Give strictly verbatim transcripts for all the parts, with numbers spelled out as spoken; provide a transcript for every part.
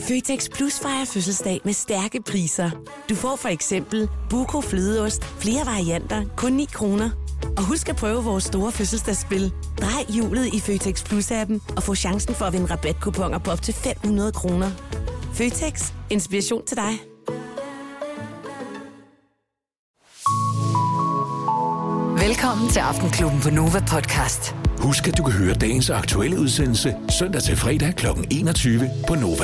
Føtex Plus fejrer fødselsdag med stærke priser. Du får for eksempel Buco flødeost, flere varianter, kun ni kroner. Og husk at prøve vores store fødselsdagsspil. Drej hjulet i Føtex Plus-appen og få chancen for at vinde rabatkuponer på op til fem hundrede kroner. Føtex. Inspiration til dig. Velkommen til Aftenklubben på Nova Podcast. Husk, at du kan høre dagens aktuelle udsendelse søndag til fredag klokken enogtyve på Nova.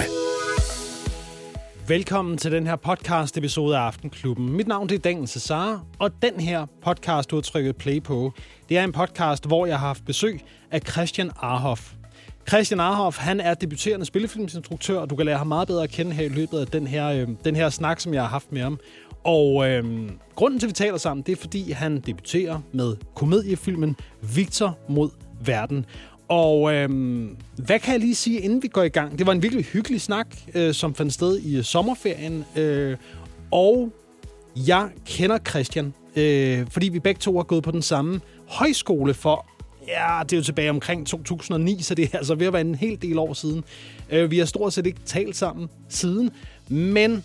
Velkommen til den her podcast-episode af Aftenklubben. Mit navn er Daniel Cesar, og den her podcast, du har trykket play på, det er en podcast, hvor jeg har haft besøg af Christian Arhoff. Christian Arhoff, han er debuterende spillefilmsinstruktør, og du kan lære ham meget bedre at kende her i løbet af den her, øh, den her snak, som jeg har haft med ham. Og øh, grunden til, at vi taler sammen, det er, fordi han debuterer med komediefilmen Victor mod verden. Og øh, hvad kan jeg lige sige, inden vi går i gang? Det var en virkelig hyggelig snak, øh, som fandt sted i sommerferien. Øh, og jeg kender Christian, øh, fordi vi begge to har gået på den samme højskole for, ja, det er jo tilbage omkring to tusind og ni, så det er altså ved at være en hel del år siden. Øh, vi har stort set ikke talt sammen siden, men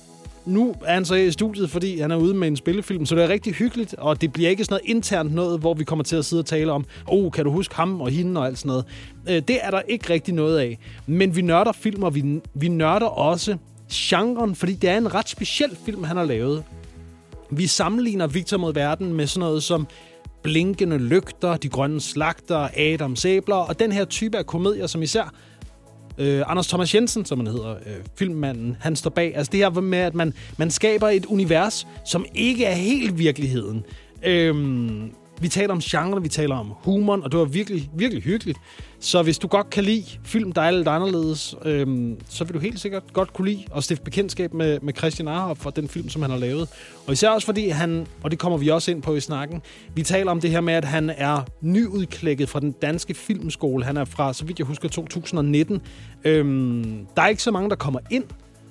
nu er han så i studiet, fordi han er ude med en spillefilm, så det er rigtig hyggeligt, og det bliver ikke sådan noget internt noget, hvor vi kommer til at sidde og tale om, åh, oh, kan du huske ham og hende og alt sådan noget. Det er der ikke rigtig noget af. Men vi nørder film, og vi, vi nørder også genren, fordi det er en ret speciel film, han har lavet. Vi sammenligner Victor mod verden med sådan noget som Blinkende lygter, De grønne slagter, Adam Sæbler, og den her type af komedier, som især Uh, Anders Thomas Jensen, som han hedder, uh, filmmanden, han står bag. Altså det her med, at man, man skaber et univers, som ikke er helt virkeligheden. Uh, vi taler om genre, vi taler om humoren, og det var virkelig, virkelig hyggeligt. Så hvis du godt kan lide film, der er lidt anderledes, uh, så vil du helt sikkert godt kunne lide at stifte bekendtskab med, med Christian Arhoff og den film, som han har lavet. Og især også fordi han, og det kommer vi også ind på i snakken, vi taler om det her med, at han er nyudklækket fra den danske filmskole. Han er fra, så vidt jeg husker, to tusind og nitten. Øhm, der er ikke så mange, der kommer ind,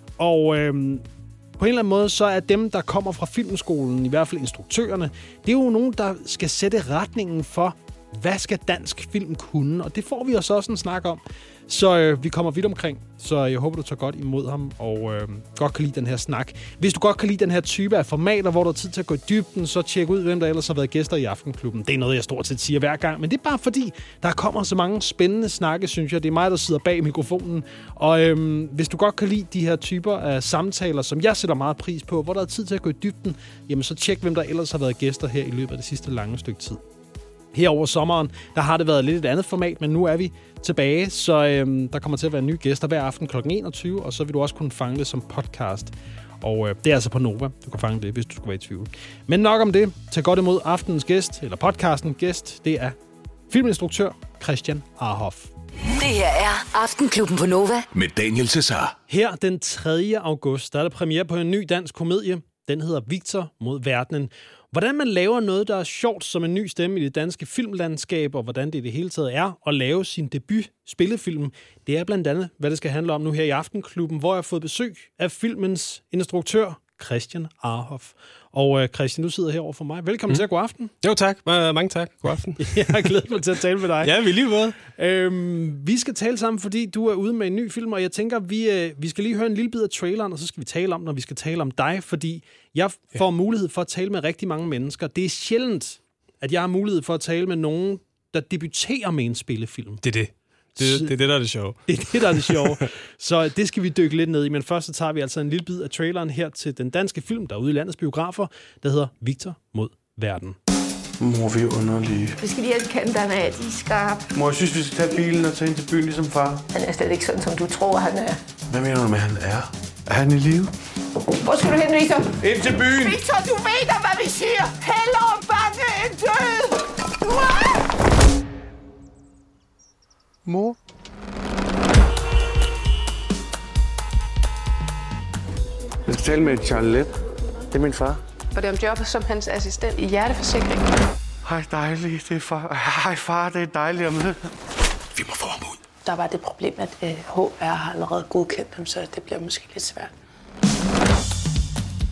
og øhm, på en eller anden måde, så er dem, der kommer fra filmskolen, i hvert fald instruktørerne, det er jo nogen, der skal sætte retningen for, hvad skal dansk film kunne? Og det får vi også også en snak om. Så øh, vi kommer vidt omkring. Så jeg håber, du tager godt imod ham og øh, godt kan lide den her snak. Hvis du godt kan lide den her type af formater, hvor du har tid til at gå i dybden, så tjek ud, hvem der ellers har været gæster i Aftenklubben. Det er noget, jeg stort set siger hver gang. Men det er bare fordi, der kommer så mange spændende snakke, synes jeg. Det er mig, der sidder bag mikrofonen. Og øh, hvis du godt kan lide de her typer af samtaler, som jeg sætter meget pris på, hvor der er tid til at gå i dybden, jamen så tjek, hvem der ellers har været gæster her i løbet af det sidste lange stykke tid. Her over sommeren, der har det været lidt et andet format, men nu er vi tilbage, så øhm, der kommer til at være nye gæster hver aften klokken enogtyve, og så vil du også kunne fange det som podcast. Og øh, det er altså på Nova, du kan fange det, hvis du skulle være i tvivl. Men nok om det. Tag godt imod aftenens gæst, eller podcasten gæst, det er filminstruktør Christian Arhoff. Det her er Aftenklubben på Nova med Daniel Cesar. Her den tredje august, der er der premiere på en ny dansk komedie. Den hedder Victor mod verdenen. Hvordan man laver noget, der er sjovt som en ny stemme i det danske filmlandskab, og hvordan det i det hele taget er at lave sin debut spillefilm, det er blandt andet, hvad det skal handle om nu her i Aftenklubben, hvor jeg har fået besøg af filmens instruktør, Christian Arhoff. Og uh, Christian, du sidder herovre for mig. Velkommen mm. til. God aften. Jo, tak. Mange tak. God aften. Jeg har glædet mig til at tale med dig. Ja, vi lige måde. Øhm, vi skal tale sammen, fordi du er ude med en ny film, og jeg tænker, vi, øh, vi skal lige høre en lille bid af traileren, og så skal vi tale om, når vi skal tale om dig, fordi jeg får ja. mulighed for at tale med rigtig mange mennesker. Det er sjældent, at jeg har mulighed for at tale med nogen, der debuterer med en spillefilm. Det er det. Det, det er det, der er det sjove. Det er det, der er det sjove. Så det skal vi dykke lidt ned i. Men først så tager vi altså en lille bid af traileren her til den danske film, der er ude i landets biografer, der hedder Victor mod verden. Mor, vi er underlige. Vi skal lige have kanterne af, de er skarpe. Mor, jeg synes, vi skal tage bilen og tage ind til byen ligesom far. Han er slet ikke sådan, som du tror, han er. Hvad mener du med, han er? Er han i live? Hvor skal du hen, Victor? Ind til byen! Victor, du ved da, hvad vi siger! Hellere bange end død! Ah! Mor? Jeg skal tale med Charles Let. Det er min far. Og det er om jobbet som hans assistent i hjerteforsikring. Hej, dejligt. Det er far. Hej, far. Det er dejligt at møde. Vi må få ham ud. Der var det problem, at øh, H R har allerede godkendt ham, så det bliver måske lidt svært.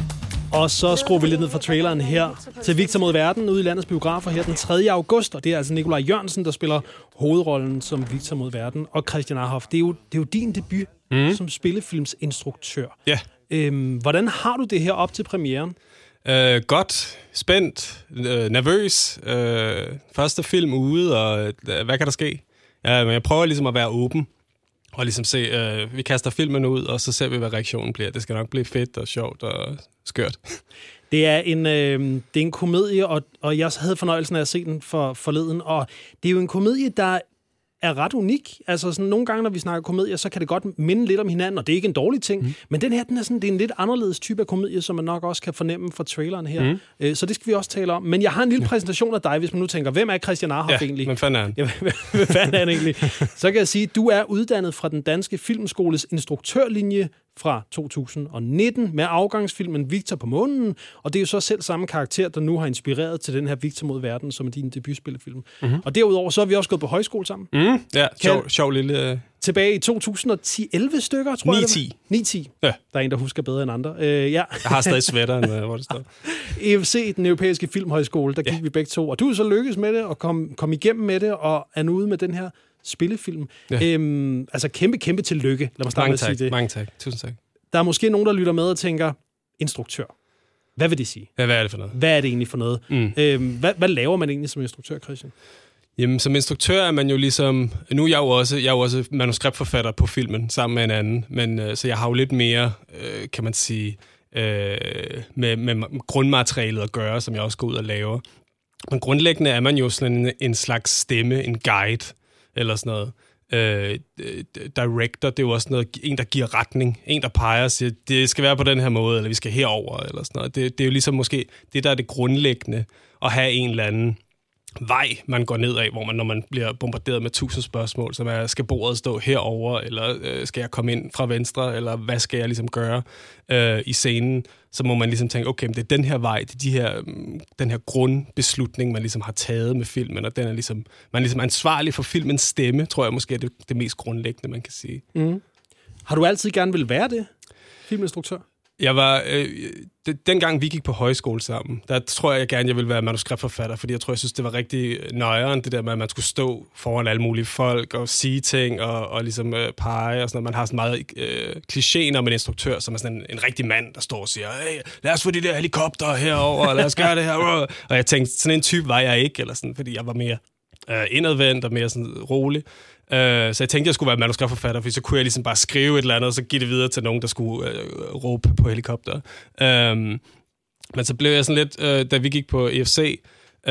Og så skruer vi lidt ned fra traileren her til Victor mod verden ude i landets biografer her den tredje august. Og det er altså Nikolaj Jørgensen, der spiller hovedrollen som Victor mod verden. Og Christian Arhoff, det er jo, det er jo din debut mm. som spillefilmsinstruktør. Ja. Øhm, hvordan har du det her op til premieren? Øh, godt, spændt, øh, nervøs. Øh, første film ude, og øh, hvad kan der ske? Ja, men jeg prøver ligesom at være åben. Og ligesom se, øh, vi kaster filmen ud, og så ser vi, hvad reaktionen bliver. Det skal nok blive fedt og sjovt og skørt. Det er en, øh, det er en komedie, og, og jeg havde fornøjelsen af at se den for, forleden. Og det er jo en komedie, der er ret unik. Altså sådan, nogle gange, når vi snakker komedier, så kan det godt minde lidt om hinanden, og det er ikke en dårlig ting. Mm. Men den her, den er sådan, det er en lidt anderledes type af komedie, som man nok også kan fornemme fra traileren her. Mm. Øh, så det skal vi også tale om. Men jeg har en lille præsentation af dig, hvis man nu tænker, hvem er Christian Arhoff ja, egentlig? Hvem fanden er han? Ja, hvem fanden er han egentlig? Så kan jeg sige, at du er uddannet fra den danske filmskoles instruktørlinje fra to tusind nitten med afgangsfilmen Victor på månen, og det er jo så selv samme karakter, der nu har inspireret til den her Victor mod verden, som er din debutspillefilm. Mm-hmm. Og derudover så har vi også gået på højskole sammen. Mm, ja, sjov, sjov lille... Tilbage i to tusind og ti elleve stykker, tror jeg. ni ti ni ti Ja. Der er en, der husker bedre end andre. Uh, ja. Jeg har stadig sweateren, hvor det står. E F C, den europæiske filmhøjskole, der gik ja. vi begge to. Og du er så lykkedes med det, og kom, kom igennem med det, og er nu ude med den her spillefilm. Ja. Øhm, altså kæmpe, kæmpe tillykke. Lad mig starte med at sige det. Mange tak. Tusind tak. Der er måske nogen, der lytter med og tænker, instruktør. Hvad vil det sige? Ja, hvad er det for noget? Hvad er det egentlig for noget? Mm. Øhm, hvad, hvad laver man egentlig som instruktør, Christian? Jamen, som instruktør er man jo ligesom... Nu er jeg jo også, jeg er jo også manuskriptforfatter på filmen, sammen med en anden. Men, øh, så jeg har jo lidt mere, øh, kan man sige, øh, med, med grundmaterialet at gøre, som jeg også går ud og laver. Men grundlæggende er man jo sådan en, en slags stemme, en guide, eller sådan noget. Øh, director, det er jo også noget, en, der giver retning. En, der peger og siger, det skal være på den her måde, eller vi skal herover eller sådan noget. Det, det er jo ligesom måske det, der er det grundlæggende, at have en eller anden vej, man går ned af, hvor man, når man bliver bombarderet med tusind spørgsmål, som er, skal bordet stå herover, eller øh, skal jeg komme ind fra venstre, eller hvad skal jeg ligesom gøre øh, i scenen, så må man ligesom tænke, okay, men det er den her vej, det er de her, den her grundbeslutning, man ligesom har taget med filmen, og den er ligesom, man er ligesom ansvarlig for filmens stemme, tror jeg måske er det, det mest grundlæggende, man kan sige. Mm. Har du altid gerne vil være det, filminstruktør? Jeg var, øh, det, dengang vi gik på højskole sammen, der tror jeg gerne, jeg ville være manuskriptforfatter, fordi jeg tror, jeg synes, det var rigtig nøjeren, det der med, at man skulle stå foran alle mulige folk og sige ting og, og ligesom øh, pege og sådan noget. Man har sådan meget øh, klichéen om en instruktør, som er sådan en, en rigtig mand, der står og siger, hey, lad os få de der helikopter herover, og lad os gøre det her. Og jeg tænkte, sådan en type var jeg ikke, eller sådan, fordi jeg var mere øh, indadvendt og mere sådan rolig. Uh, så jeg tænkte, jeg skulle være manuskriptforfatter, for så kunne jeg ligesom bare skrive et eller andet, og så give det videre til nogen, der skulle uh, råbe på helikopter. Uh, men så blev jeg sådan lidt, uh, da vi gik på E F C, uh,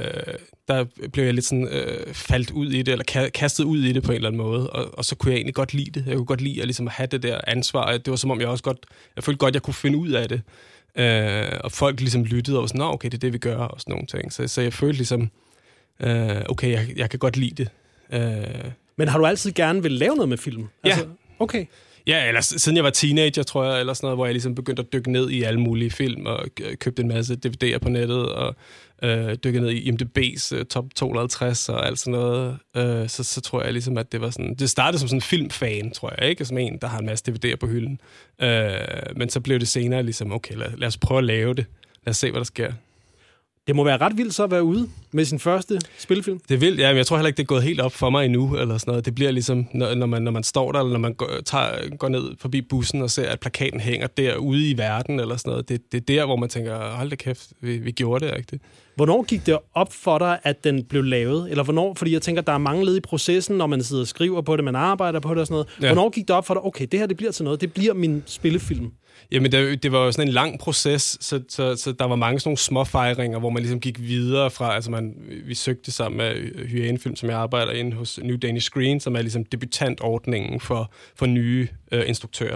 der blev jeg lidt sådan uh, faldt ud i det, eller ka- kastet ud i det på en eller anden måde, og, og så kunne jeg egentlig godt lide det. Jeg kunne godt lide at, ligesom, at have det der ansvar. Det var som om, jeg også godt, jeg følte godt, jeg kunne finde ud af det. Uh, og folk ligesom lyttede og var sådan, nå, okay, det er det, vi gør, og sådan nogle ting. Så, så jeg følte ligesom, uh, okay, jeg, jeg kan godt lide det. Uh, Men har du altid gerne vil lave noget med film? Altså, ja. Okay. Ja, eller siden jeg var teenager, tror jeg, eller sådan noget, hvor jeg ligesom begyndte at dykke ned i alle mulige film, og købte en masse D V D'er på nettet, og øh, dykke ned i I M D B's uh, top to hundrede og halvtreds og alt sådan noget. Uh, så, så tror jeg ligesom, at det var sådan... Det startede som sådan en filmfan, tror jeg, ikke? Som en, der har en masse D V D'er på hylden. Uh, men så blev det senere ligesom, okay, lad, lad os prøve at lave det. Lad os se, hvad der sker. Det må være ret vildt så at være ude med sin første spillefilm. Det er vildt, ja, men jeg tror heller ikke, det er gået helt op for mig endnu, eller sådan noget. Det bliver ligesom, når, når, man, når man står der, eller når man går, tager, går ned forbi bussen og ser, at plakaten hænger derude i verden, eller sådan noget. Det, det er der, hvor man tænker, hold da kæft, vi, vi gjorde det, ikke? Hvornår gik det op for dig, at den blev lavet? Eller hvornår, fordi jeg tænker, der er mange led i processen, når man sidder og skriver på det, man arbejder på det og sådan noget. Ja. Hvornår gik det op for dig, okay, det her det bliver til noget, det bliver min spillefilm? Jamen, det, det var jo sådan en lang proces, så, så, så der var mange sådan nogle små fejringer, hvor man ligesom gik videre fra, altså man, vi søgte sammen med Hyænefilm, som jeg arbejder inde hos New Danish Screen, som er ligesom debutantordningen for, for nye øh, instruktører.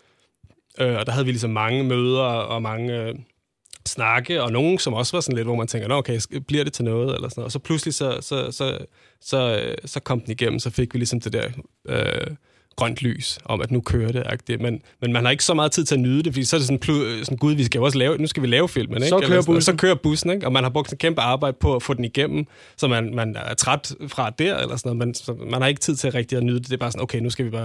Øh, og der havde vi ligesom mange møder og mange øh, snakke, og nogen, som også var sådan lidt, hvor man tænker, nå okay, bliver det til noget, eller sådan noget. Og så pludselig, så, så, så, så, så kom den igennem, så fik vi ligesom det der... Øh, grønt lys, om at nu kører det. Men, men man har ikke så meget tid til at nyde det, fordi så er det sådan, pl- sådan gud, vi skal jo også lave, nu skal vi lave filmen, ikke? Så kører Eller, bussen. Så kører bussen, ikke? Og man har brugt en kæmpe arbejde på at få den igennem, så man, man er træt fra der, eller sådan noget, men så man har ikke tid til rigtig at nyde det. Det er bare sådan, okay, nu skal vi bare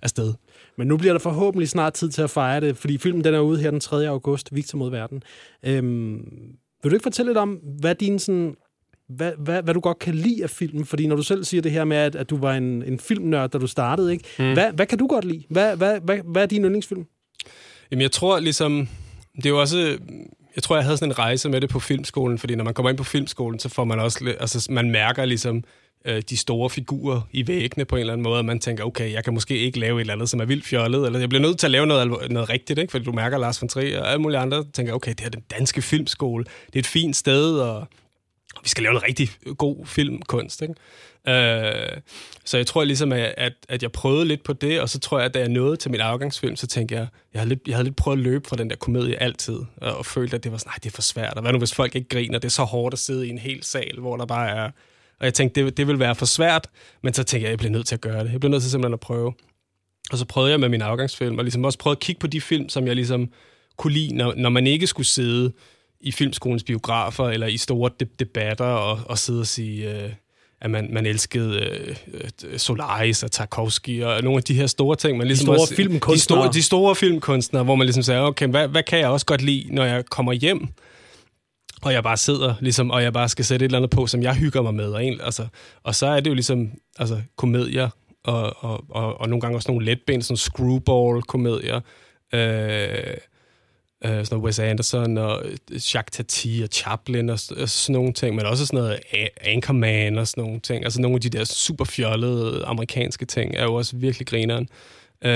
afsted. Men nu bliver der forhåbentlig snart tid til at fejre det, fordi filmen den er ude her den tredje august, Victor mod verden. Øhm, vil du ikke fortælle lidt om, hvad din sådan... Hvad, hvad, hvad du godt kan lide af filmen? Fordi når du selv siger det her med, at, at du var en, en filmnørd, da du startede, ikke? Mm. Hvad, hvad kan du godt lide? Hvad, hvad, hvad, hvad er din yndlingsfilm? Jamen, jeg tror ligesom... Det er jo også... Jeg tror, jeg havde sådan en rejse med det på filmskolen, fordi når man kommer ind på filmskolen, så får man også... Altså, man mærker ligesom øh, de store figurer i væggene på en eller anden måde, og man tænker, okay, jeg kan måske ikke lave et eller andet, som er vildt fjollet, eller jeg bliver nødt til at lave noget, noget rigtigt, ikke? Fordi du mærker Lars von Trier og alle mulige andre, tænker, okay, det er den danske filmskole. Det er et fint sted, og vi skal lave en rigtig god filmkunst, ikke? Øh, så jeg tror ligesom, at, at jeg prøvede lidt på det, og så tror jeg, at da jeg nåede til min afgangsfilm, så tænkte jeg, jeg havde lidt, jeg havde lidt prøvet at løbe fra den der komedie altid, og, og følte, at det var sådan, nej, det er for svært, og hvad nu, hvis folk ikke griner, det er så hårdt at sidde i en hel sal, hvor der bare er, og jeg tænkte, det, det ville være for svært, men så tænkte jeg, jeg bliver nødt til at gøre det, jeg bliver nødt til simpelthen at prøve, og så prøvede jeg med min afgangsfilm, og ligesom også prøvede at kigge på de film, som jeg ligesom kunne lide, når, når man ikke skulle sidde i filmskolens biografer, eller i store de- debatter, og, og sidde og sige... Øh, at man, man elskede øh, Solaris og Tarkovsky og nogle af de her store ting. Man ligesom de store også, filmkunstnere. De store, de store filmkunstnere, hvor man ligesom siger, okay, hvad, hvad kan jeg også godt lide, når jeg kommer hjem, og jeg bare sidder, ligesom, og jeg bare skal sætte et eller andet på, som jeg hygger mig med. Og, en, altså, og så er det jo ligesom altså, komedier, og, og, og, og nogle gange også nogle letben, sådan screwball-komedier, øh, Uh, sådan noget Wes Anderson og Jacques Tati og Chaplin og, og sådan nogle ting, men også sådan noget Anchorman og sådan nogle ting. Altså nogle af de der super fjollede amerikanske ting er jo også virkelig grineren. Uh,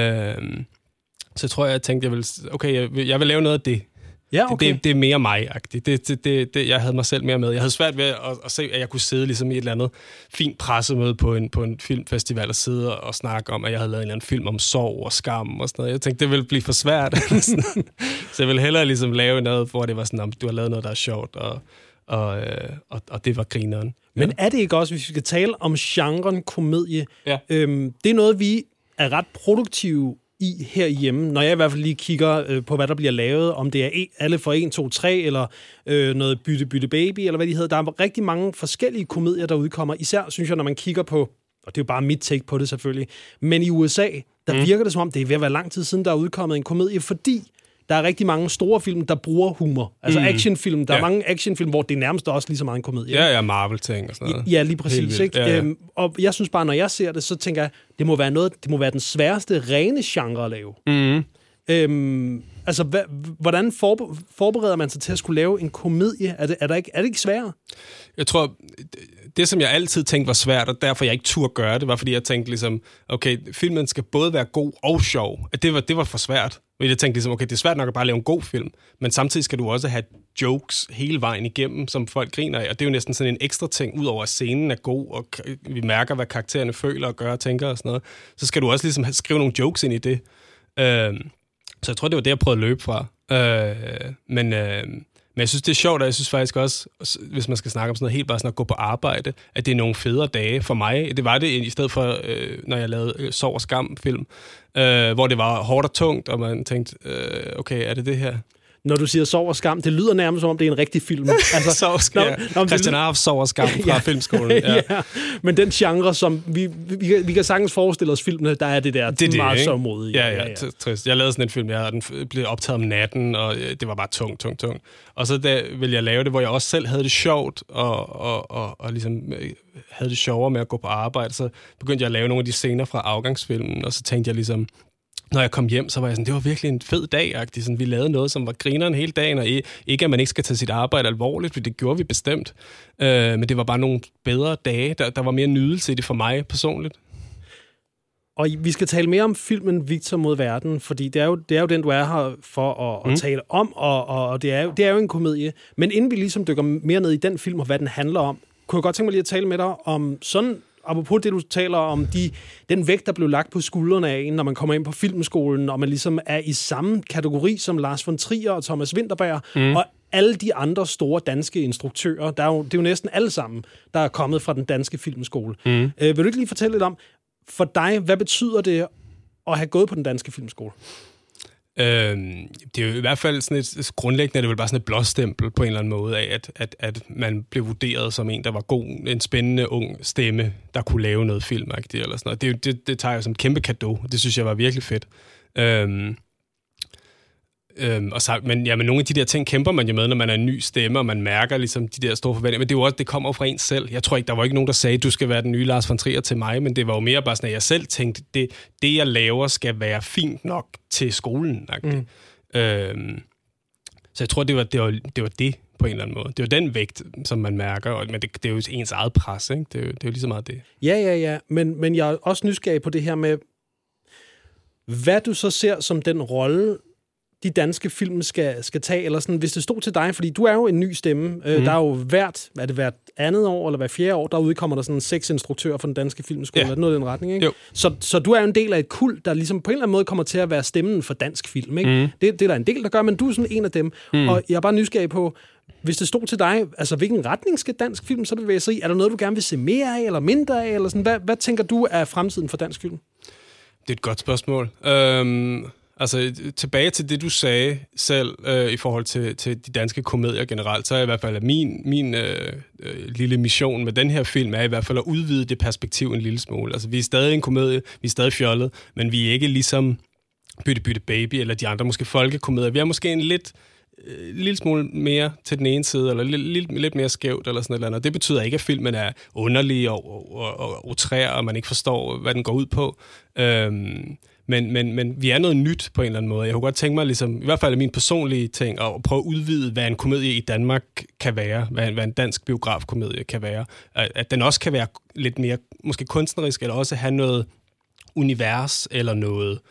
så jeg tror, jeg tænkte, jeg vil, okay, jeg vil, jeg vil lave noget af det. Ja, okay. det, det, det er mere mig-agtigt. Det, det, det, det, jeg havde mig selv mere med. Jeg havde svært ved at, at, at se, at jeg kunne sidde ligesom i et eller andet fint pressemøde på en, på en filmfestival og sidde og snakke om, at jeg havde lavet en eller anden film om sorg og skam og sådan noget. Jeg tænkte, det ville blive for svært. Så jeg ville hellere ligesom lave noget, hvor det var sådan, du har lavet noget, der er sjovt, og, og, og, og det var grineren. Men er det ikke også, hvis vi skal tale om genren komedie, ja. øhm, det er noget, vi er ret produktive i herhjemme, når jeg i hvert fald lige kigger øh, på, hvad der bliver lavet, om det er e- alle for en, to, tre, eller øh, noget Bytte, Bytte Baby, eller hvad de hedder. Der er rigtig mange forskellige komedier, der udkommer. Især, synes jeg, når man kigger på, og det er jo bare mit take på det selvfølgelig, men i U S A, der mm. virker det som om, det er ved at være lang tid siden, der er udkommet en komedie, fordi der er rigtig mange store film, der bruger humor. Altså mm. actionfilm. Der ja. er mange actionfilm, hvor det er nærmest også lige så meget en komedie. Ja, ja, Marvel-ting og sådan noget. Ja, lige præcis. Ikke? Ja, ja. Øhm, og jeg synes bare, når jeg ser det, så tænker jeg, det må være noget, det må være den sværeste rene genre at lave. Mm. Øhm, altså, hva, hvordan forber- forbereder man sig til at skulle lave en komedie? Er det, er der ikke, er det ikke sværere? Jeg tror, det som jeg altid tænkte var svært, og derfor jeg ikke turde gøre det, var fordi jeg tænkte ligesom, okay, filmen skal både være god og sjov. At det var, det var for svært. Jeg tænkte ligesom, okay, det er svært nok at bare lave en god film, men samtidig skal du også have jokes hele vejen igennem, som folk griner af, og det er jo næsten sådan en ekstra ting, udover at scenen er god, og vi mærker, hvad karaktererne føler og gør og tænker og sådan noget, så skal du også ligesom skrive nogle jokes ind i det. Øh, så jeg tror, det var det, jeg prøvede at løbe fra. Øh, men, øh, men jeg synes, det er sjovt, og jeg synes faktisk også, hvis man skal snakke om sådan noget helt bare sådan at gå på arbejde, at det er nogle federe dage for mig. Det var det i stedet for, øh, når jeg lavede øh, Sorg og Skam-film, øh, hvor det var hårdt og tungt, og man tænkte, øh, okay, er det det her? Når du siger Sorg og Skam, det lyder nærmest som om, det er en rigtig film. Altså, Sorg og Skam, ja. Christian Arf, Sorg og Skam fra ja. filmskolen. Ja. Ja. Men den genre, som vi, vi, vi, kan, vi kan sagtens forestille os filmene, der er det der det er meget det, sørgmodige. Ja, ja, ja, ja. Trist. Jeg lavede sådan en film, jeg den blev optaget om natten, og det var bare tungt, tungt, tungt. Og så der ville jeg lave det, hvor jeg også selv havde det sjovt, og, og, og, og ligesom havde det sjovere med at gå på arbejde. Så begyndte jeg at lave nogle af de scener fra afgangsfilmen, og så tænkte jeg ligesom, når jeg kom hjem, så var jeg sådan, det var virkelig en fed dag-agtig. Sådan, vi lavede noget, som var grineren hele dagen, og ikke, at man ikke skal tage sit arbejde alvorligt, for det gjorde vi bestemt. Øh, men det var bare nogle bedre dage. Der, der var mere nydelse i det for mig personligt. Og vi skal tale mere om filmen Victor mod verden, fordi det er jo, det er jo den, du er her for at, at mm. tale om, og, og det, er jo, det er jo en komedie. Men inden vi ligesom dykker mere ned i den film, og hvad den handler om, kunne jeg godt tænke mig lige at tale med dig om sådan, apropos det, du taler om, de, den vægt, der blev lagt på skuldrene af en, når man kommer ind på filmskolen, og man ligesom er i samme kategori som Lars von Trier og Thomas Vinterberg, mm. og alle de andre store danske instruktører, der er jo, det er jo næsten alle sammen, der er kommet fra den danske filmskole. Mm. Øh, vil du ikke lige fortælle lidt om, for dig, hvad betyder det at have gået på den danske filmskole? Øhm, det er jo i hvert fald sådan et grundlæggende, det er vel bare sådan et blåstempel på en eller anden måde af, at, at, at man blev vurderet som en, der var god, en spændende ung stemme, der kunne lave noget filmagtigt eller sådan noget. Det, det, det tager jeg som en kæmpe cadeau. Det synes jeg var virkelig fedt. Øhm, øhm, og så, men, ja, men nogle af de der ting kæmper man jo med, når man er en ny stemme, og man mærker ligesom de der store forventninger. Men det, er jo også, det kommer fra en selv. Jeg tror ikke, der var ikke nogen, der sagde, du skal være den nye Lars von Trier til mig, men det var jo mere bare sådan, at jeg selv tænkte, det, det jeg laver skal være fint nok til skolen. Mm. Øhm, så jeg tror, det var det, var, det var det på en eller anden måde. Det var den vægt, som man mærker, og, men det, det er jo ens eget pres, ikke? Det er jo, det er jo lige så meget det. Ja, ja, ja, men, men jeg er også nysgerrig på det her med, hvad du så ser som den rolle, de danske film skal, skal tage, eller sådan, hvis det stod til dig, fordi du er jo en ny stemme. Mm. Der er jo hvert, er det hvert andet år, eller hvert fjerde år, der udkommer der sådan seks instruktører fra den danske filmskole, ja. Noget i den retning, ikke? Så, så du er jo en del af et kult, der ligesom på en eller anden måde kommer til at være stemmen for dansk film, ikke? Mm. Det, det er der en del, der gør, men du er sådan en af dem. Mm. Og jeg er bare nysgerrig på, hvis det stod til dig, altså hvilken retning skal dansk film så bevæge sig i? Er der noget, du gerne vil se mere af, eller mindre af, eller sådan? Hvad, hvad tænker du er fremtiden for dansk film? Det er et godt spørgsmål. Øhm, altså, tilbage til det, du sagde selv øh, i forhold til, til de danske komedier generelt, så er i hvert fald, at min, min øh, øh, lille mission med den her film er i hvert fald at udvide det perspektiv en lille smule. Altså, vi er stadig en komedie, vi er stadig fjollet, men vi er ikke ligesom Bytte Bytte Baby eller de andre måske folkekomedier. Vi er måske en lidt en lille smule mere til den ene side, eller lidt, lidt, lidt mere skævt, eller sådan et eller andet. Det betyder ikke, at filmen er underlig og, og, og, og outrær, og man ikke forstår, hvad den går ud på. Øhm, men, men, men vi er noget nyt på en eller anden måde. Jeg kunne godt tænke mig, ligesom, i hvert fald min personlige ting, at prøve at udvide, hvad en komedie i Danmark kan være, hvad, hvad en dansk biografkomedie kan være. At, at den også kan være lidt mere, måske kunstnerisk, eller også have noget univers, eller noget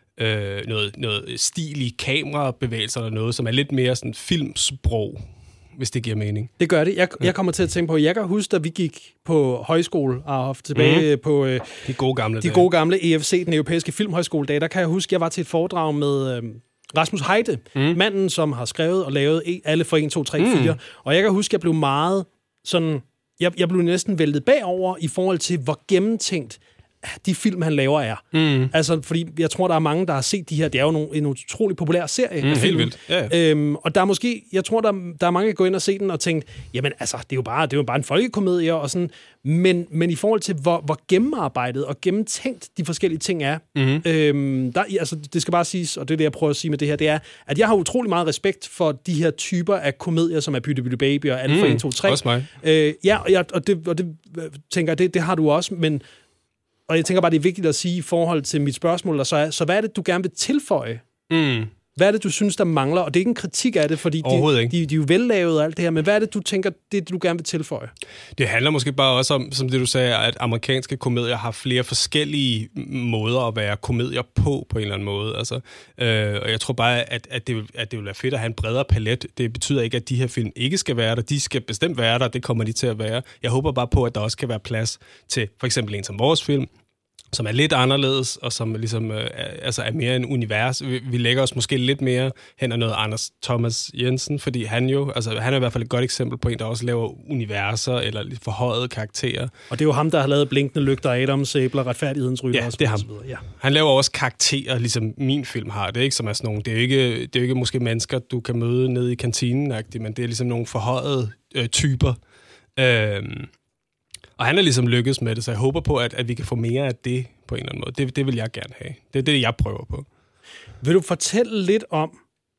Øh, noget, noget stil i kamerabevægelser eller noget, som er lidt mere sådan filmsprog, hvis det giver mening. Det gør det. Jeg, ja. jeg kommer til at tænke på, jeg kan huske, da vi gik på højskole og haft tilbage mm. på øh, de gode gamle de gode gamle E F C, den europæiske filmhøjskoledag, der kan jeg huske, jeg var til et foredrag med øh, Rasmus Heide, mm. manden, som har skrevet og lavet alle for en, to, tre, fire. Mm. Og jeg kan huske, jeg blev meget sådan, jeg, jeg blev næsten væltet bagover i forhold til, hvor gennemtænkt de film, han laver, er. Mm. Altså, fordi jeg tror, der er mange, der har set de her. Det er jo nogle, en utrolig populær serie. Mm, helt vildt. Yeah. Øhm, og der er måske, jeg tror, der, der er mange, der går ind og se den og tænkt, jamen altså, det er jo bare, det er jo bare en folkekomedie og sådan. Men, men i forhold til, hvor, hvor gennemarbejdet og gennemtænkt de forskellige ting er, mm. øhm, der, altså, det skal bare siges, og det er det, jeg prøver at sige med det her, det er, at jeg har utrolig meget respekt for de her typer af komedier, som er Bytte Bytte Baby og alt for mm. en, to, tre. Også mig. Øh, ja, og, jeg, og, det, og det tænker jeg, det, det har du også, men og jeg tænker bare, det er vigtigt at sige i forhold til mit spørgsmål, der så er, så hvad er det, du gerne vil tilføje? Mm. Hvad er det, du synes, der mangler? Og det er ikke en kritik af det, fordi de, de, de er jo vellavet og alt det her, men hvad er det, du tænker, det er det, du gerne vil tilføje? Det handler måske bare også om, som det du sagde, at amerikanske komedier har flere forskellige måder at være komedier på, på en eller anden måde. Altså, øh, og jeg tror bare, at, at, det vil, at det vil være fedt at have en bredere palet. Det betyder ikke, at de her film ikke skal være der. De skal bestemt være der, det kommer de til at være. Jeg håber bare på, at der også kan være plads til for eksempel en som vores film, som er lidt anderledes, og som ligesom, øh, er, altså er mere en univers. Vi, vi lægger os måske lidt mere hen af noget Anders Thomas Jensen, fordi han jo, altså han er i hvert fald et godt eksempel på en, der også laver universer, eller lidt forhøjede karakterer. Og det er jo ham, der har lavet Blinkende Lygter, Adams Sæbler, Retfærdighedens Rytter. Ja, det er ham. Ja. Han laver også karakterer, ligesom min film har. Det er ikke som er sådan nogle, det er jo ikke, det er jo ikke måske mennesker, du kan møde nede i kantinen, men det er ligesom nogle forhøjede øh, typer. Øh, Og han er ligesom lykkedes med det, så jeg håber på, at, at vi kan få mere af det på en eller anden måde. Det, det vil jeg gerne have. Det er det, jeg prøver på. Vil du fortælle lidt om,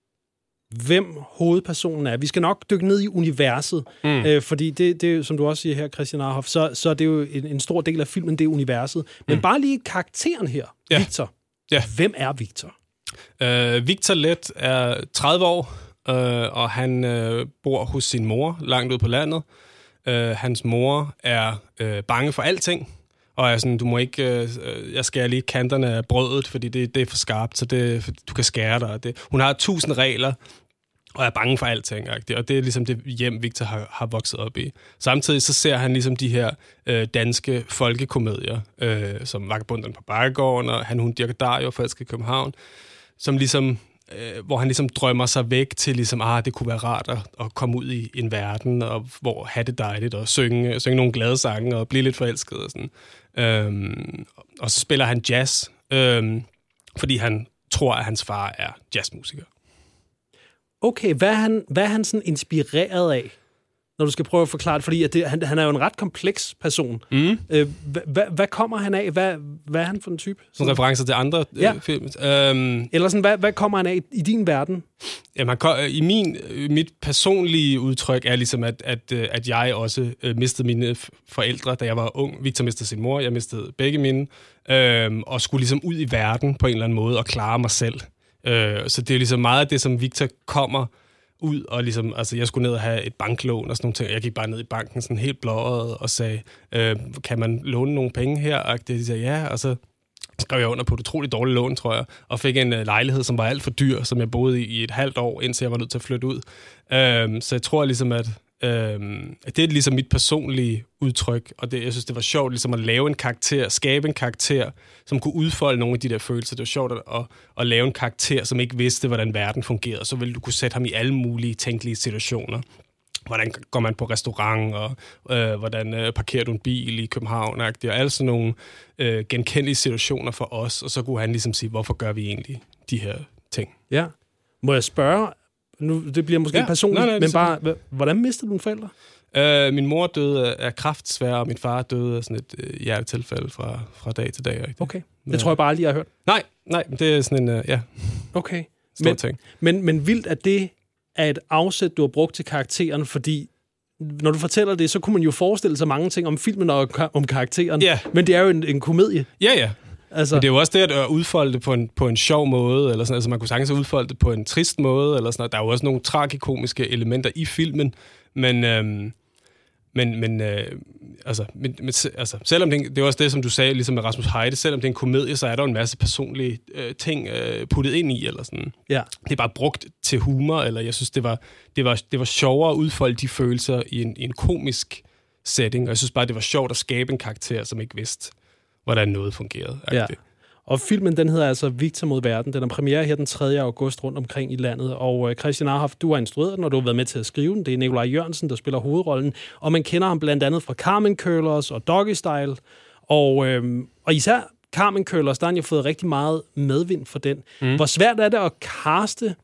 hvem hovedpersonen er? Vi skal nok dykke ned i universet, mm. øh, fordi det, det, som du også siger her, Christian Arhoff, så, så er det jo en, en stor del af filmen, det er universet. Men mm. bare lige karakteren her, ja. Victor. Ja. Hvem er Victor? Uh, Victor Lett er tredive år, uh, og han uh, bor hos sin mor langt ude på landet. Uh, hans mor er uh, bange for alting, og er sådan, du må ikke, uh, jeg skærer lige kanterne af brødet, fordi det, det er for skarpt, så det, du kan skære dig. Det. Hun har tusind regler, og er bange for alting, og det er ligesom det hjem, Victor har, har vokset op i. Samtidig så ser han ligesom de her øh, danske folkekomedier, øh, som Vagabunden på Bakkegården, og Han, Hun, Dirk og Dario, Forelsket i København, som ligesom, øh, hvor han ligesom drømmer sig væk til, ligesom, ah, det kunne være rart at, at komme ud i en verden, og hvor have det dejligt, og synge, synge nogle glade sange, og blive lidt forelsket og sådan. Øhm, og så spiller han jazz, øhm, fordi han tror, at hans far er jazzmusiker. Okay, hvad er han, hvad er han sådan inspireret af, når du skal prøve at forklare det? Fordi at det, han, han er jo en ret kompleks person. Mm. Øh, hvad, hvad, hvad kommer han af? Hvad, hvad er han for en type? Sådan referencer til andre ja. øh, film. Øhm, Eller sådan, hvad, hvad kommer han af i, i din verden? Jamen, i min, mit personlige udtryk er ligesom, at, at, at jeg også øh, mistede mine forældre, da jeg var ung. Victor mistede sin mor, jeg mistede begge mine. Øh, og skulle ligesom ud i verden på en eller anden måde og klare mig selv. Øh, så det er ligesom meget af det, som Victor kommer ud, og ligesom, altså jeg skulle ned og have et banklån og sådan nogle ting. Jeg gik bare ned i banken sådan helt blåret og sagde, øh, kan man låne nogle penge her? Og de sagde ja, og så skrev jeg under på et utroligt dårligt lån, tror jeg, og fik en uh, lejlighed, som var alt for dyr, som jeg boede i i et halvt år, indtil jeg var nødt til at flytte ud. Øh, så jeg tror ligesom, at, øh, at det er ligesom mit personlige udtryk, og det, jeg synes, det var sjovt ligesom at lave en karakter, skabe en karakter, som kunne udfolde nogle af de der følelser. Det var sjovt at, at, at lave en karakter, som ikke vidste, hvordan verden fungerede. Så ville du kunne sætte ham i alle mulige tænkelige situationer. Hvordan går man på restaurant, og øh, hvordan øh, parkerer du en bil i København, og alle sådan nogle øh, genkendelige situationer for os, og så kunne han ligesom sige, hvorfor gør vi egentlig de her ting? Ja. Må jeg spørge, nu, det bliver måske ja, personligt, nej, nej, men bare, h- hvordan mistede du dine forældre? Øh, min mor døde af kræft, desværre, og min far døde af sådan et øh, hjertetilfælde fra, fra dag til dag. Rigtig. Okay, det ja. tror jeg bare aldrig, jeg har hørt. Nej, nej, det er sådan en, øh, ja, okay. stor men, ting. Men, men vildt, at det er et afsæt, du har brugt til karakteren, fordi når du fortæller det, så kunne man jo forestille sig mange ting om filmen og om karakteren, ja. men det er jo en, en komedie. Ja, ja. Altså. Men det er jo også det at udfolde det på en, på en sjov måde, eller sådan, altså man kunne sagtens udfolde det på en trist måde, eller sådan noget. Der er jo også nogle tragikomiske elementer i filmen, men, øhm, men, men, øh, altså, men, men altså, selvom det, det er også det, som du sagde, ligesom med Rasmus Heide, selvom det er en komedie, så er der en masse personlige øh, ting øh, puttet ind i, eller sådan. Ja. Det er bare brugt til humor, eller jeg synes, det var, det var, det var sjovere at udfolde de følelser i en, i en komisk setting, og jeg synes bare, det var sjovt at skabe en karakter, som ikke vidste, hvordan noget fungerede. Ja. Og filmen, den hedder altså Victor mod verden. Den er premiere her den tredje august rundt omkring i landet. Og Christian Arhoff, du har instrueret den, og du har været med til at skrive den. Det er Nikolaj Jørgensen, der spiller hovedrollen. Og man kender ham blandt andet fra Carmen Curlers og Doggy Style. Og, øhm, og især Carmen Curlers, der har han jo fået rigtig meget medvind for den. Mm. Hvor svært er det at caste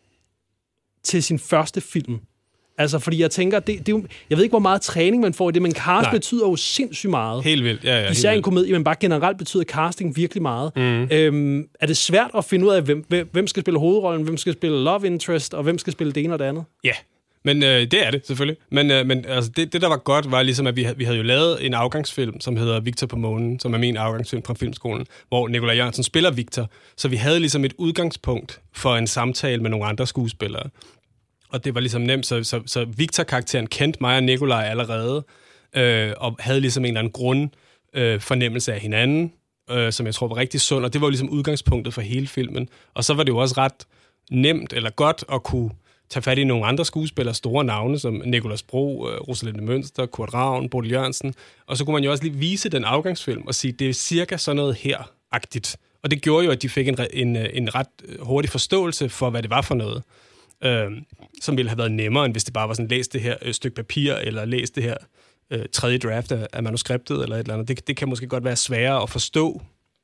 til sin første film? Altså, fordi jeg tænker, det, det er jo, jeg ved ikke, hvor meget træning man får i det, men cast Nej. betyder jo sindssygt meget. Helt vildt, ja, ja. Især en komedie, men bare generelt betyder casting virkelig meget. Mm. Øhm, er det svært at finde ud af, hvem, hvem skal spille hovedrollen, hvem skal spille love interest, og hvem skal spille det ene og det andet? Ja, men øh, det er det selvfølgelig. Men, øh, men altså, det, det, der var godt, var ligesom, at vi, vi havde jo lavet en afgangsfilm, som hedder Victor på månen, som er min afgangsfilm fra Filmskolen, hvor Nikolaj Jørgensen spiller Victor. Så vi havde ligesom et udgangspunkt for en samtale med nogle andre skuespillere. Og det var ligesom nemt, så, så, så Victor-karakteren kendte mig og Nikolaj allerede, øh, og havde ligesom en eller anden grund øh, fornemmelse af hinanden, øh, som jeg tror var rigtig sund, og det var jo ligesom udgangspunktet for hele filmen. Og så var det jo også ret nemt eller godt at kunne tage fat i nogle andre skuespillere, store navne, som Nicolas Bro, øh, Rosalinde Mønster, Kurt Ravn, Bodil Jørgensen, og så kunne man jo også lige vise den afgangsfilm og sige, det er cirka sådan noget her-agtigt. Og det gjorde jo, at de fik en, en, en ret hurtig forståelse for, hvad det var for noget. Øh, som ville have været nemmere, end hvis det bare var sådan, læs det her øh, stykke papir, eller læs det her øh, tredje draft af, af manuskriptet, eller et eller andet. Det, det kan måske godt være sværere at forstå.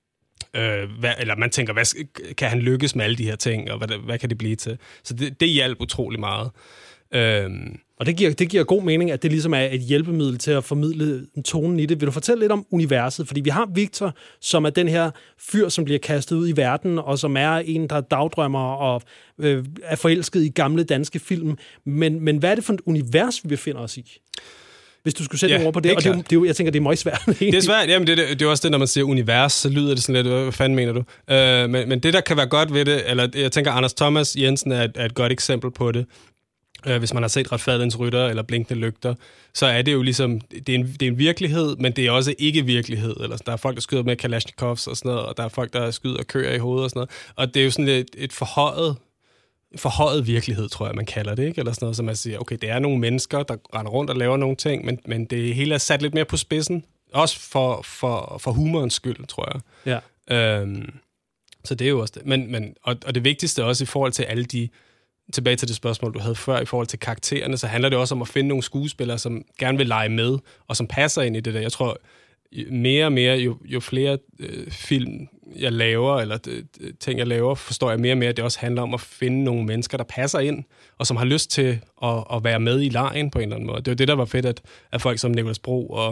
Øh, hvad, eller man tænker, hvad, kan han lykkes med alle de her ting, og hvad, hvad kan det blive til? Så det, det hjalp utrolig meget. Øh, og det giver, det giver god mening, at det ligesom er et hjælpemiddel til at formidle tonen i det. Vil du fortælle lidt om universet? Fordi vi har Victor, som er den her fyr, som bliver kastet ud i verden, og som er en, der dagdrømmer og øh, er forelsket i gamle danske film. Men, men hvad er det for et univers, vi befinder os i? Hvis du skulle sætte ja, ord på det, det og det, det er jo, jeg tænker, det er meget svært. Det er svært, jamen det, det, det er også det, når man siger univers, så lyder det sådan lidt, hvad fanden mener du? Øh, men, men det, der kan være godt ved det, eller jeg tænker, Anders Thomas Jensen er et, er et godt eksempel på det. Hvis man har set Retfærdighedens Rytter eller Blinkende Lygter, så er det jo ligesom, det er, en, det er en virkelighed, men det er også ikke virkelighed. Eller, der er folk, der skyder med Kalashnikovs og sådan noget, og der er folk, der skyder køer i hovedet og sådan noget. Og det er jo sådan et, et forhøjet, forhøjet virkelighed, tror jeg, man kalder det, ikke? Eller sådan noget, som man siger, okay, det er nogle mennesker, der render rundt og laver nogle ting, men, men det hele er sat lidt mere på spidsen. Også for, for, for humorens skyld, tror jeg. Ja. Øhm, så det er jo også det. Men, men, og, og det vigtigste også i forhold til alle de tilbage til det spørgsmål, du havde før, i forhold til karaktererne, så handler det også om at finde nogle skuespillere, som gerne vil lege med, og som passer ind i det der. Jeg tror, mere og mere, jo, jo flere øh, film jeg laver, eller øh, ting jeg laver, forstår jeg mere og mere, at det også handler om at finde nogle mennesker, der passer ind, og som har lyst til at, at være med i lejen på en eller anden måde. Det var det, der var fedt, at, at folk som Nicolas Bro og,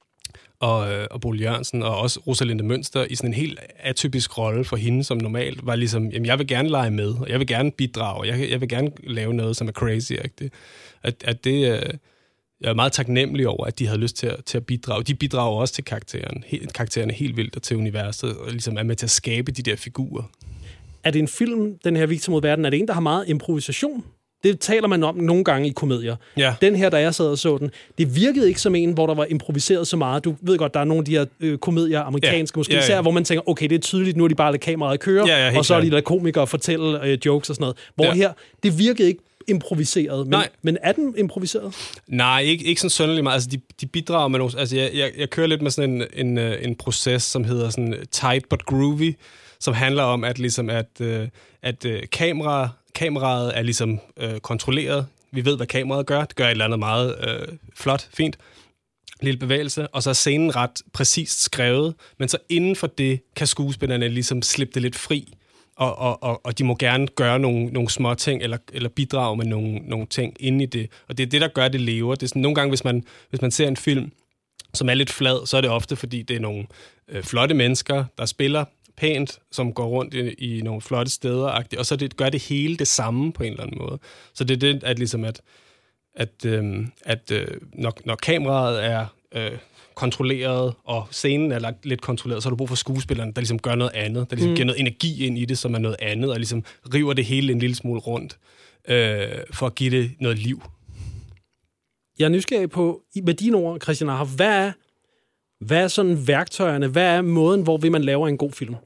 og, øh, og Bodil Jørgensen, og også Rosalinde Mønster, i sådan en helt atypisk rolle for hende, som normalt var ligesom, jamen jeg vil gerne lege med, og jeg vil gerne bidrage, og jeg, jeg vil gerne lave noget, som er crazy. Ikke? At, at det... Øh, Jeg er meget taknemmelig over, at de havde lyst til at, til at bidrage. De bidrager også til karakteren, he, karaktererne helt vildt og til universet, og ligesom er med til at skabe de der figurer. Er det en film, den her Victor mod verden, er det en, der har meget improvisation? Det taler man om nogle gange i komedier. Ja. Den her, da jeg sad og så den, det virkede ikke som en, hvor der var improviseret så meget. Du ved godt, der er nogle af de her øh, komedier, amerikanske ja. måske, ja, ja. hvor man tænker, okay, det er tydeligt, nu er de bare ladet kameraet køre, ja, ja, og så er de ladet komikere fortælle øh, jokes og sådan noget. Hvor ja. her, det virkede ikke improviseret. Men, men er den improviseret? Nej, ikke, ikke sådan sønderlig meget. Altså, de, de bidrager med nogle... Altså, jeg, jeg, jeg kører lidt med sådan en, en, en proces, som hedder sådan tight but groovy, som handler om, at, ligesom at, at kamera, kameraet er ligesom øh, kontrolleret. Vi ved, hvad kameraet gør. Det gør et eller andet meget øh, flot, fint. Lille bevægelse. Og så er scenen ret præcist skrevet, men så inden for det kan skuespillerne ligesom slippe det lidt fri. Og, og, og, og de må gerne gøre nogle, nogle små ting, eller, eller bidrage med nogle, nogle ting inde i det. Og det er det, der gør, det lever. Det er sådan, nogle gange, hvis man, hvis man ser en film, som er lidt flad, så er det ofte, fordi det er nogle øh, flotte mennesker, der spiller pænt, som går rundt i, i nogle flotte steder, og så det, gør det hele det samme på en eller anden måde. Så det er det, at, ligesom at, at, øh, at øh, når, når kameraet er... Øh, kontrolleret, og scenen er lagt lidt kontrolleret, så har du brug for skuespillerne, der ligesom gør noget andet, der ligesom mm. giver noget energi ind i det, som er noget andet, og ligesom river det hele en lille smule rundt, øh, for at give det noget liv. Jeg er nysgerrig på, med dine ord, Christian Arhoff, hvad er, hvad er sådan værktøjerne, hvad er måden, hvor vil man lave en god film?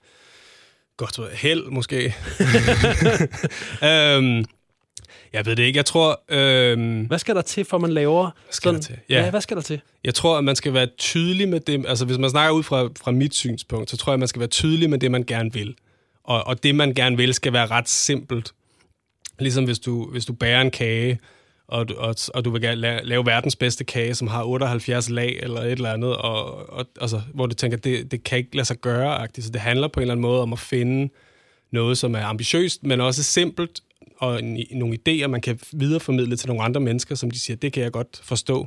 Godt held, måske. øhm, Jeg ved det ikke. Jeg tror... Øhm, hvad skal der til, for man laver... Skal sådan, der til? Ja. ja, hvad skal der til? Jeg tror, at man skal være tydelig med det... Altså, hvis man snakker ud fra, fra mit synspunkt, så tror jeg, at man skal være tydelig med det, man gerne vil. Og, og det, man gerne vil, skal være ret simpelt. Ligesom hvis du, hvis du bærer en kage, og, og, og du vil lave, lave verdens bedste kage, som har otteoghalvfjerds lag eller et eller andet, og, og, altså, hvor du tænker, det, det kan ikke lade sig gøre-agtigt. Så det handler på en eller anden måde om at finde noget, som er ambitiøst, men også simpelt, og en, nogle idéer, man kan videreformidle til nogle andre mennesker, som de siger, det kan jeg godt forstå.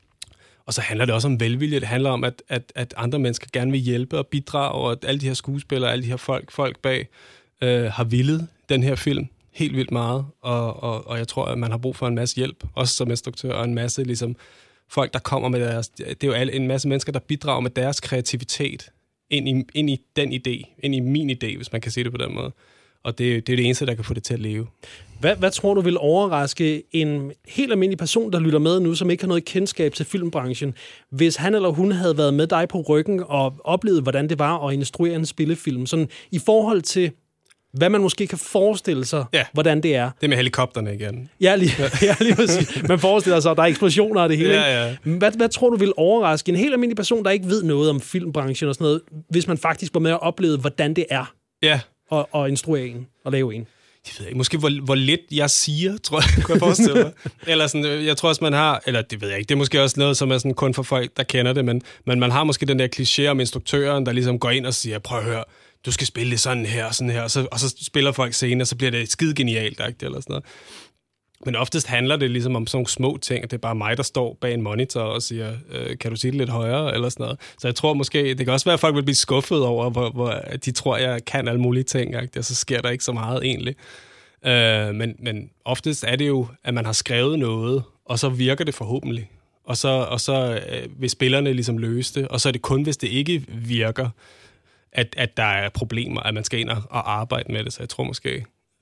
Og så handler det også om velvilje. Det handler om, at, at, at andre mennesker gerne vil hjælpe og bidrage, og at alle de her skuespillere, alle de her folk, folk bag, øh, har villet den her film helt vildt meget. Og, og, og jeg tror, at man har brug for en masse hjælp, også som instruktør, og en masse ligesom, folk, der kommer med deres... Det er jo alle, en masse mennesker, der bidrager med deres kreativitet ind i, ind i den idé, ind i min idé, hvis man kan sige det på den måde. Og det, det er det eneste, der kan få det til at leve. Hvad, hvad tror du vil overraske en helt almindelig person, der lytter med nu, som ikke har noget kendskab til filmbranchen, hvis han eller hun havde været med dig på ryggen og oplevet, hvordan det var at instruere en spillefilm? Sådan i forhold til, hvad man måske kan forestille sig, ja. hvordan det er. Det med helikopterne igen. Ja, lige, ja, lige præcis. Man forestiller sig, at der er eksplosioner og det hele. Ja, ja. Hvad, hvad tror du vil overraske en helt almindelig person, der ikke ved noget om filmbranchen og sådan noget, hvis man faktisk var med og oplevede, hvordan det er? Ja. Og, og instruere en, og lave en. Jeg ved ikke, måske hvor, hvor lidt jeg siger, tror jeg, kunne jeg forestille mig. Eller sådan, jeg tror også, man har, eller det ved jeg ikke, det er måske også noget, som er sådan kun for folk, der kender det, men, men man har måske den der kliché om instruktøren, der ligesom går ind og siger, prøv at høre, du skal spille det sådan her, sådan her, og så, og så spiller folk scenen, og så bliver det skide genialt, eller sådan noget. Men oftest handler det ligesom om sådan nogle små ting, at det er bare mig, der står bag en monitor og siger, øh, kan du sige det lidt højere, eller sådan noget. Så jeg tror måske, det kan også være, at folk vil blive skuffet over, hvor, hvor de tror, jeg kan alle mulige ting, og så sker der ikke så meget egentlig. Øh, men, men oftest er det jo, at man har skrevet noget, og så virker det forhåbentlig. Og så, og så øh, vil spillerne ligesom løse det, og så er det kun, hvis det ikke virker, at, at der er problemer, at man skal ind og, og arbejde med det. Så jeg tror måske...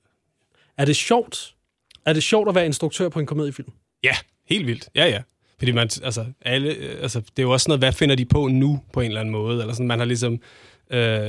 Er det sjovt? Er det sjovt at være instruktør på en komediefilm? Ja, helt vildt. Ja, ja. Fordi man, altså, alle, altså, det er jo også noget, hvad finder de på nu, på en eller anden måde? Eller sådan, man har ligesom, øh,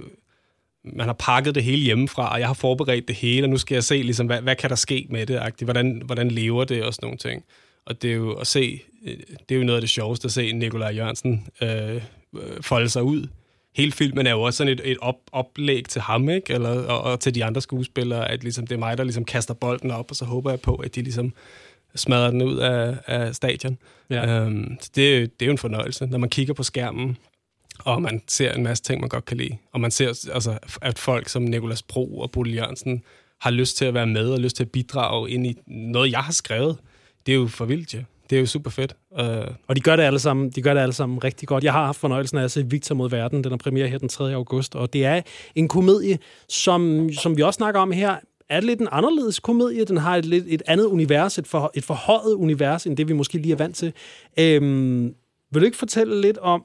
man har pakket det hele hjemmefra, og jeg har forberedt det hele, og nu skal jeg se, ligesom, hvad, hvad kan der ske med det? Hvordan, hvordan lever det, og sådan nogle ting. Og det er jo at se, det er jo noget af det sjoveste at se Nikolaj Jørgensen øh, folde sig ud. Hele filmen er jo også sådan et, et op, oplæg til ham, ikke? Eller, og, og til de andre skuespillere, at ligesom, det er mig, der ligesom kaster bolden op, og så håber jeg på, at de ligesom smadrer den ud af, af stadion. Ja. Øhm, så det, det er jo en fornøjelse, når man kigger på skærmen, og man ser en masse ting, man godt kan lide. Og man ser, altså, at folk som Nicolas Bro og Bodil Jørgensen har lyst til at være med og lyst til at bidrage ind i noget, jeg har skrevet. Det er jo for vildt, ja. Det er jo super fedt. Uh... Og de gør det alle sammen, de gør det alle sammen rigtig godt. Jeg har haft fornøjelsen af at se Victor mod verden. Den er premiere her den tredje august, og det er en komedie, som, som vi også snakker om her, er det lidt en anderledes komedie. Den har et, lidt, et andet univers, et, for, et forhøjet univers, end det vi måske lige er vant til. Øhm, vil du ikke fortælle lidt om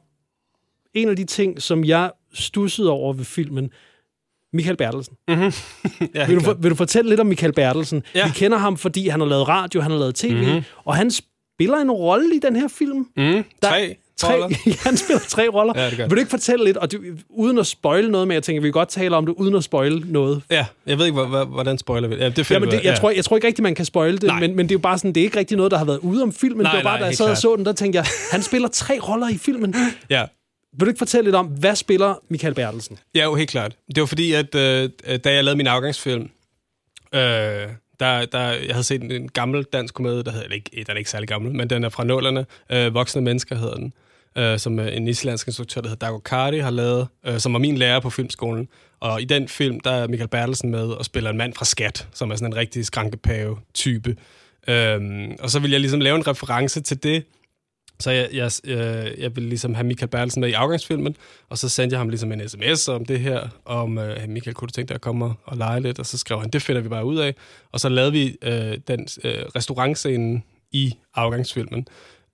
en af de ting, som jeg stussede over ved filmen? Michael Bertelsen. Mm-hmm. ja, vil, du, vil du fortælle lidt om Michael Bertelsen? Ja. Vi kender ham, fordi han har lavet radio, han har lavet tv, mm-hmm. og han spiller en rolle i den her film. Mm, Der, tre tre ja, han spiller tre roller. Ja, det gør. Vil du ikke fortælle lidt, og du, uden at spoile noget, men jeg tænker, vi kan godt tale om det, uden at spoile noget. Ja, jeg ved ikke, hvordan spoiler vi. Ja, det ja, men det, jeg, ja. tror, jeg tror ikke rigtig, man kan spoile det, men, men det er jo bare sådan, det er ikke rigtig noget, der har været ude om filmen. Nej, det var bare, nej, da jeg sad og klart. så den, der tænkte jeg, han spiller tre roller i filmen. Ja. Vil du ikke fortælle lidt om, hvad spiller Michael Bertelsen? Ja, jo, helt klart. Det var fordi, at øh, da jeg lavede min afgangsfilm, øh, der, der, jeg havde set en, en gammel dansk komedie, der hedder, ikke, den er ikke særlig gammel, men den er fra nullerne, øh, Voksne Mennesker hedder den, øh, som en islandsk instruktør, der hedder Dago Kardi, har lavet, øh, som var min lærer på filmskolen. Og i den film, der er Michael Bertelsen med og spiller en mand fra Skat, som er sådan en rigtig skrankepave-type. Øh, og så ville jeg ligesom lave en reference til det. Så jeg, jeg, jeg, jeg ville ligesom have Michael Bertelsen med i afgangsfilmen, og så sendte jeg ham ligesom en sms om det her, om øh, Michael, kunne du tænke dig at komme og lege lidt? Og så skrev han, det finder vi bare ud af. Og så lavede vi øh, den øh, restaurantscene i afgangsfilmen.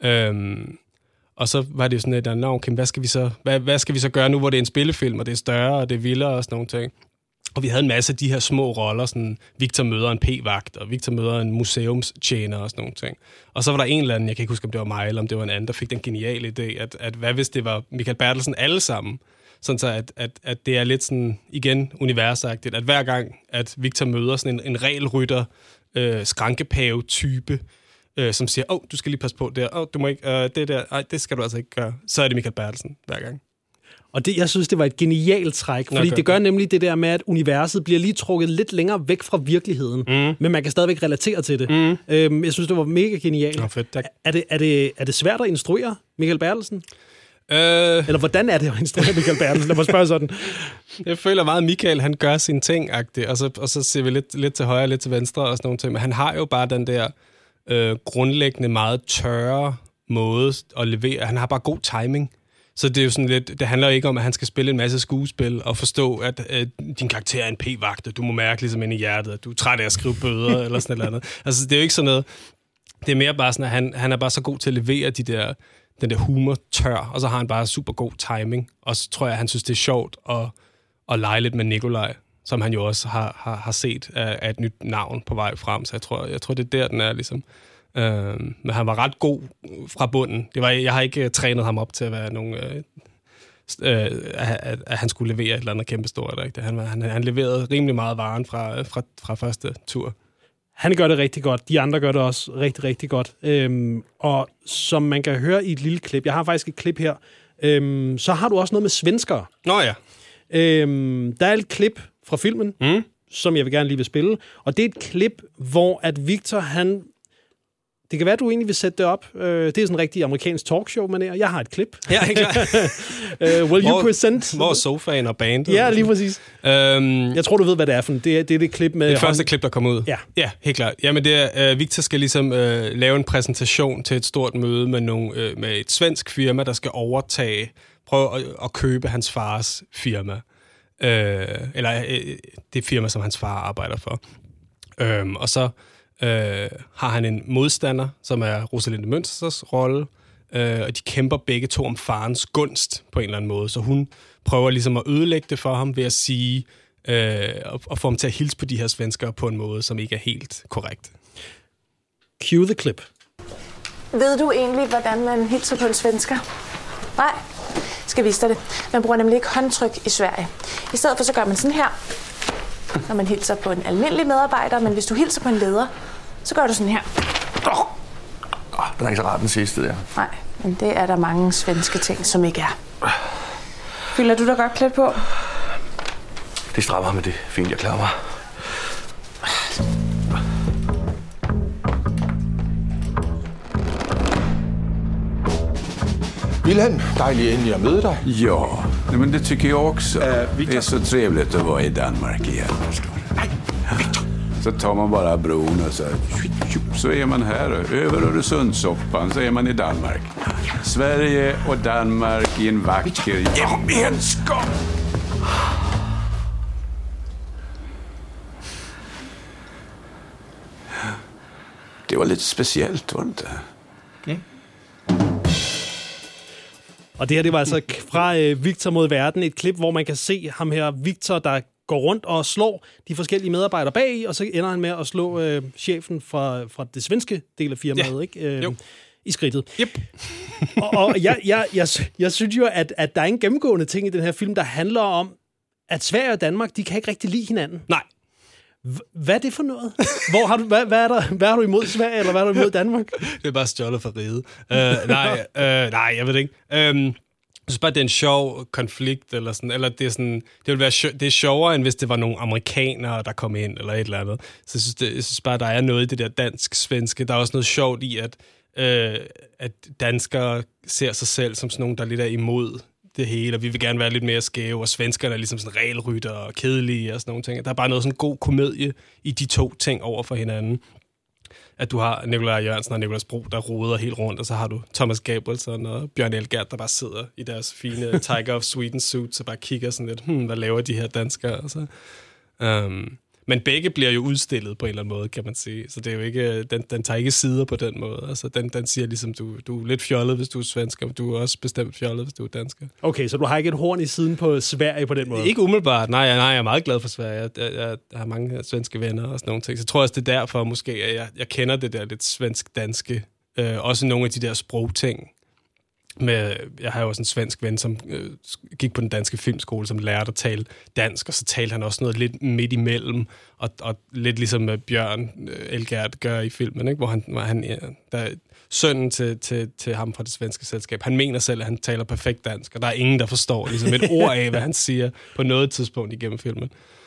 Øhm, og så var det sådan et, der, okay, hvad skal vi så, hvad, hvad skal vi så gøre nu, hvor det er en spillefilm, og det er større, og det er vildere og sådan nogle ting. Og vi havde en masse af de her små roller, sådan Victor møder en p-vagt, og Victor møder en museumstjener og sådan nogle ting. Og så var der en eller anden, jeg kan ikke huske, om det var mig, eller om det var en anden, der fik den geniale idé, at, at hvad hvis det var Michael Bertelsen alle sammen? Sådan så, at, at, at det er lidt sådan, igen, universagtigt, at hver gang, at Victor møder sådan en, en regelrytter, øh, skrankepave-type, øh, som siger, åh, oh, du skal lige passe på der, åh, oh, du må ikke, øh, det der, ej, det skal du altså ikke gøre. Så er det Michael Bertelsen hver gang. Og det, jeg synes, det var et genialt træk, fordi okay. det gør nemlig det der med, at universet bliver lige trukket lidt længere væk fra virkeligheden, mm. men man kan stadigvæk relatere til det. Mm. Øhm, jeg synes, det var mega genialt. Nå, fedt, tak. Er det, er, det, er det svært at instruere Michael Bertelsen? Øh... Eller hvordan er det at instruere Michael Bertelsen? Lad mig spørge sådan. Jeg føler meget, at Michael, han gør sine ting-agtigt, og så, og så ser vi lidt, lidt til højre, lidt til venstre og sådan nogle ting, men han har jo bare den der øh, grundlæggende meget tørre måde at levere. Han har bare god timing. Så det er jo sådan lidt, det handler ikke om, at han skal spille en masse skuespil og forstå, at øh, din karakter er en p-vagt, og du må mærke ligesom ind i hjertet, at du er træt af at skrive bøder eller sådan noget andet. Altså, det er jo ikke sådan noget. Det er mere bare sådan, at han, han er bare så god til at levere de der, den der humor tør, og så har han bare super god timing. Og så tror jeg, at han synes, det er sjovt at, at lege lidt med Nikolaj, som han jo også har, har, har set af, af et nyt navn på vej frem. Så jeg tror, jeg tror det er der, den er ligesom. Uh, men han var ret god fra bunden. Det var, jeg har ikke uh, trænet ham op til at være nogen, uh, uh, at, at han skulle levere et eller andet kæmpestort. Ikke? Han, han, han leverede rimelig meget varen fra, fra, fra første tur. Han gør det rigtig godt. De andre gør det også rigtig, rigtig godt. Øhm, og som man kan høre i et lille klip, jeg har faktisk et klip her, øhm, så har du også noget med svenskere. Nå ja. Øhm, der er et klip fra filmen, mm. som jeg vil gerne lige vil spille. Og det er et klip, hvor at Victor, han... Det kan være, at du egentlig vil sætte det op. Det er sådan en rigtig amerikansk talkshow-manér. Jeg har et klip. Ja, helt klart. uh, will you hvor, present? Hvor er sofaen og bandet? Ja, lige præcis. Øhm, jeg tror, du ved, hvad det er for. Det er det, er det klip med... Det første klip, der kom ud? Ja. Ja, helt klart. Jamen, det er, uh, Victor skal ligesom uh, lave en præsentation til et stort møde med, nogle, uh, med et svensk firma, der skal overtage, prøve at, at købe hans fars firma. Uh, eller uh, det firma, som hans far arbejder for. Um, og så... Uh, har han en modstander, som er Rosalinde Münsters rolle, uh, og de kæmper begge to om farens gunst på en eller anden måde, så hun prøver ligesom at ødelægge det for ham ved at sige, uh, og, og få ham til at hilse på de her svenskere på en måde, som ikke er helt korrekt. Cue the clip. Ved du egentlig, hvordan man hilser på en svensker? Nej, skal vise dig det. Man bruger nemlig ikke håndtryk i Sverige. I stedet for så gør man sådan her, når man hilser på en almindelig medarbejder, men hvis du hilser på en leder, så gør du sådan her. Åh, oh, den er ikke så ret den sidste der. Nej, men det er der mange svenske ting, som ikke er. Føler du dig godt klædt på? Det strammer med det. Fint, jeg klarer mig. Wilhelm, dejligt endelig at møde dig. Ja, men det tycker jag också. Uh, det är så trevligt att vara i Danmark igen, förstår du. Nej, Victor. Så tar man bara bron och så, så är man här. Över Öresundssoppan så är man i Danmark. Sverige och Danmark i en vacker gemenskap. Det var lite speciellt, var det inte? Ja. Og det her, det var altså fra øh, Victor mod verden, et klip, hvor man kan se ham her, Victor, der går rundt og slår de forskellige medarbejdere bag, og så ender han med at slå øh, chefen fra, fra det svenske del af firmaet, ja. ikke? Øh, jo. I skridtet. Yep. og og jeg, jeg, jeg, jeg synes jo, at, at der er en gennemgående ting i den her film, der handler om, at Sverige og Danmark, de kan ikke rigtig lide hinanden. Nej. Hvad er det for noget? Hvor har du, hvad, hvad, er der, hvad har du imod Sverige, eller hvad har du imod Danmark? Det er bare stjålet for riget. Uh, nej, uh, nej, jeg ved det ikke. Um, jeg synes bare, det er en sjov konflikt, eller sådan, eller det er sådan, det vil være sjo- det er sjovere, end hvis det var nogle amerikanere, der kom ind, eller et eller andet. Så jeg synes, det, jeg synes bare, der er noget i det der dansk-svenske. Der er også noget sjovt i, at, uh, at danskere ser sig selv som sådan nogen, der lidt er imod det hele, og vi vil gerne være lidt mere skæve, og svenskerne er ligesom sådan regelrytter og kedelige og sådan nogle ting. Der er bare noget sådan god komedie i de to ting over for hinanden. At du har Nikolaj Jørgensen og Nicolas Bro, der roder helt rundt, og så har du Thomas Gabrielsson og Bjørn Elgert, der bare sidder i deres fine Tiger of Sweden suits og bare kigger sådan lidt, hmm, hvad laver de her danskere? Og så, um, men begge bliver jo udstillet på en eller anden måde, kan man sige. Så det er jo ikke, den, den tager ikke sider på den måde. Altså, den, den siger ligesom, du, du er lidt fjollet, hvis du er svensker, men du er også bestemt fjollet, hvis du er dansker. Okay, så du har ikke et horn i siden på Sverige på den måde? Ikke umiddelbart. Nej, nej, jeg er meget glad for Sverige. Jeg, jeg, jeg har mange svenske venner og sådan nogle ting. Så jeg tror også, det er derfor måske, at jeg, jeg kender det der lidt svensk-danske. Øh, også nogle af de der sprogting. Med, jeg har jo også en svensk ven, som øh, gik på den danske filmskole, som lærte at tale dansk, og så talte han også noget lidt midt imellem, og, og lidt ligesom øh, Bjørn øh, Elgert gør i filmen, ikke? Hvor han, hvor han ja, der, sønnen til, til, til ham fra det svenske selskab, han mener selv, at han taler perfekt dansk, og der er ingen, der forstår ligesom et ord af, hvad han siger på noget tidspunkt igennem filmen.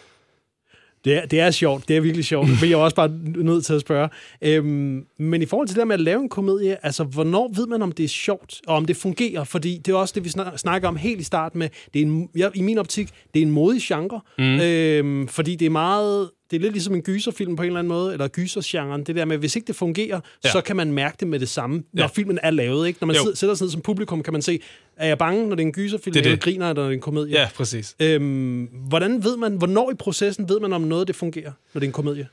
Det er, det er sjovt, det er virkelig sjovt. Det er jeg også bare nødt til at spørge. Øhm, men i forhold til det der med at lave en komedie, altså hvornår ved man, om det er sjovt, og om det fungerer? Fordi det er også det, vi snakker om helt i starten med. Det er en, ja, i min optik, det er en modig genre. Mm. Øhm, fordi det er meget... Det er lidt ligesom en gyserfilm på en eller anden måde, eller gysergenren. Det der med, hvis ikke det fungerer, ja. så kan man mærke det med det samme, når ja. filmen er lavet. Ikke? Når man sidder, sætter sig ned som publikum, kan man se, er jeg bange, når det er en gyserfilm, det eller det. griner, eller når det er en komedie? Ja, præcis. Øhm, hvordan ved man, hvornår i processen ved man, om noget det fungerer, når det er en komedie?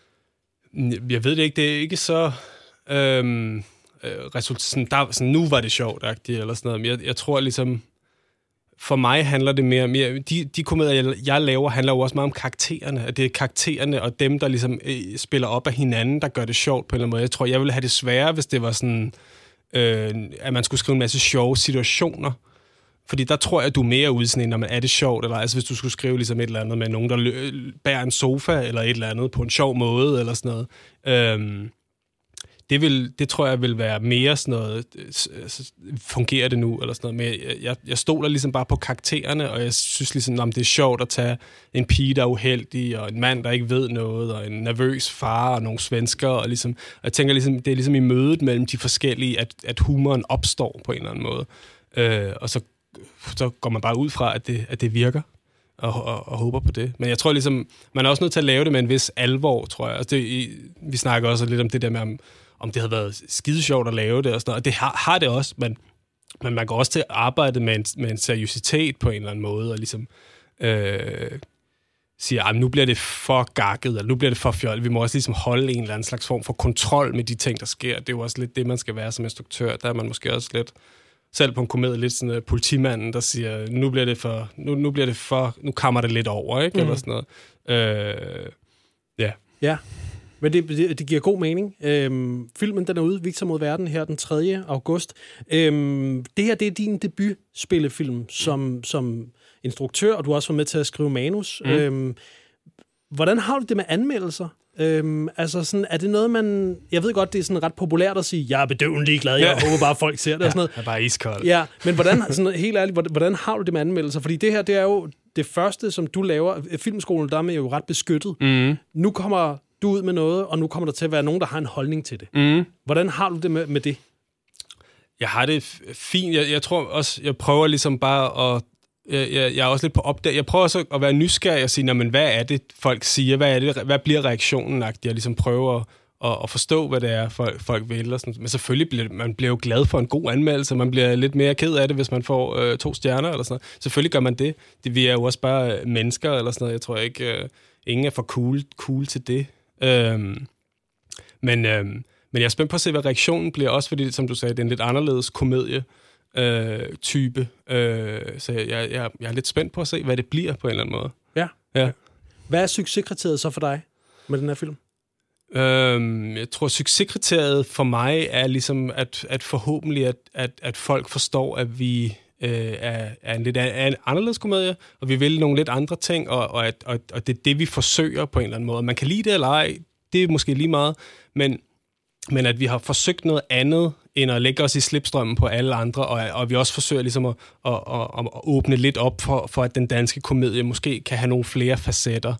Jeg ved det ikke. Det er ikke så... Øhm, øh, result, sådan, der, sådan, nu var det sjovt, eller sådan noget. Men jeg, jeg tror ligesom... For mig handler det mere... mere de, de komedier, jeg, jeg laver, handler jo også meget om karaktererne. At det er karaktererne og dem, der ligesom øh, spiller op af hinanden, der gør det sjovt på en eller anden måde. Jeg tror, jeg ville have det sværere, hvis det var sådan... Øh, at man skulle skrive en masse sjove situationer. Fordi der tror jeg, at du er mere ude sådan en, når man er det sjovt. Eller altså, hvis du skulle skrive ligesom et eller andet med nogen, der lø- bærer en sofa, eller et eller andet på en sjov måde, eller sådan noget. Øh, Det, vil, det tror jeg vil være mere sådan noget, fungerer det nu, eller sådan noget. Men jeg, jeg stoler ligesom bare på karaktererne, og jeg synes ligesom, om det er sjovt at tage en pige, der er uheldig, og en mand, der ikke ved noget, og en nervøs far, og nogle svensker, og ligesom, og jeg tænker ligesom, det er ligesom i mødet mellem de forskellige, at, at humoren opstår på en eller anden måde. Øh, og så, så går man bare ud fra, at det, at det virker. Og, og, og håber på det. Men jeg tror ligesom, man er også nødt til at lave det med en vis alvor, tror jeg. Altså det, i, vi snakker også lidt om det der med, om, om det havde været skide sjovt at lave det og sådan noget. Og det har, har det også, men, men man går også til at arbejde med en, med en seriøsitet på en eller anden måde, og ligesom øh, siger, at nu bliver det for gakket, eller nu bliver det for fjollet. Vi må også ligesom holde en eller anden slags form for kontrol med de ting, der sker. Det er jo også lidt det, man skal være som instruktør. Der er man måske også lidt... Selv på en komedie lidt sådan uh, politimanden, der siger, nu bliver det for, nu, nu bliver det for, nu kammer det lidt over, ikke? Mm. Eller sådan noget. Øh, ja. Ja, men det, det, det giver god mening. Øhm, filmen, den er ude, Victor mod verden, her den tredje august. Øhm, det her, det er din debutspillefilm som, som instruktør, og du har også været med til at skrive manus. Mm. Øhm, hvordan har du det med anmeldelser? Øhm, altså sådan, er det noget, man... Jeg ved godt, det er sådan ret populært at sige, jeg er bedøvende ligeglad, jeg ja. håber bare, folk ser det. Ja, og sådan noget. Jeg er bare iskold. Ja, men hvordan, sådan, helt ærligt, hvordan, hvordan har du det med anmeldelser? Fordi det her, det er jo det første, som du laver. Filmskolen, der er jo ret beskyttet. Mm. Nu kommer du ud med noget, og nu kommer der til at være nogen, der har en holdning til det. Mm. Hvordan har du det med, med det? Jeg har det fint. Jeg, jeg tror også, jeg prøver ligesom bare at... Jeg, jeg, jeg er også lidt på opdag. Jeg prøver også at være nysgerrig og sige, men hvad er det, folk siger? Hvad, er det, hvad bliver reaktionen? Jeg ligesom prøver at, at, at forstå, hvad det er, folk, folk vil. Og sådan. Men selvfølgelig bliver man bliver jo glad for en god anmeldelse. Man bliver lidt mere ked af det, hvis man får øh, to stjerner eller sådan noget. Selvfølgelig gør man det. det. Vi er jo også bare mennesker eller sådan noget. Jeg tror ikke, øh, ingen er for cool, cool til det. Øhm, men, øhm, men jeg er spændt på at se, hvad reaktionen bliver. Også fordi, som du sagde, det er en lidt anderledes komedie. Øh, type. Øh, så jeg, jeg, jeg er lidt spændt på at se, hvad det bliver på en eller anden måde. Ja. ja. Hvad er succeskriteriet så for dig med den her film? Øhm, jeg tror, succeskriteriet for mig er ligesom, at, at forhåbentlig, at, at, at folk forstår, at vi øh, er, er en lidt er en anderledes komedie, og vi vil nogle lidt andre ting, og, og, at, og, og det er det, vi forsøger på en eller anden måde. Man kan lide det eller ej, det er måske lige meget, men, men at vi har forsøgt noget andet, end at lægge os i slipstrømmen på alle andre, og, og vi også forsøger ligesom at, at, at, at åbne lidt op for, for, at den danske komedie måske kan have nogle flere facetter.